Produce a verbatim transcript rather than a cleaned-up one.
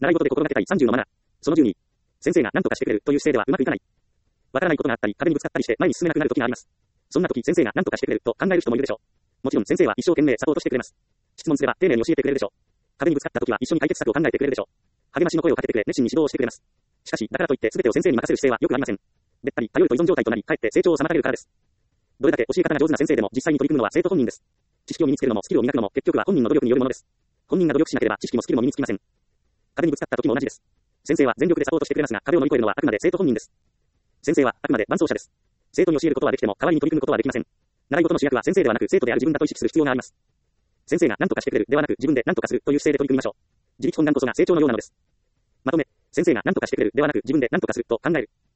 習い事で心がけたいさんじゅうのマナー。そのじゅうに。先生が何とかしてくれるという姿勢ではうまくいかない。わからないことがあったり、壁にぶつかったりして前に進めなくなる時があります。そんな時、先生が何とかしてくれると考える人もいるでしょう。もちろん先生は一生懸命サポートしてくれます。質問すれば丁寧に教えてくれるでしょう。壁にぶつかった時は一緒に解決策を考えてくれるでしょう。励ましの声をかけてくれ、熱心に指導をしてくれます。しかし、だからといって全てを先生に任せる姿勢は良くありません。べったり頼ると依存状態となり、かえって成長を妨げるからです。どれだけ教え方が上手な先生でも実際に取り組むのは生徒本人です。知識を身につけるのもスキルを磨くのも結局は本人の努力によるものです。本人が努力しなければ知識もスキルも身につきません。壁にぶつかった時も同じです。先生は全力でサポートしてくれますが、壁を乗り越えるのはあくまで生徒本人です。先生はあくまで伴走者です。生徒に教えることはできても代わりに取り組むことはできません。習い事の主役は先生ではなく生徒である自分だと意識する必要があります。先生が何とかしてくれるではなく自分で何とかするという姿勢で取り組みましょう。自力本願こそが成長のようなのです。まとめ、先生が何とかしてくれるではなく自分で何とかすると考える。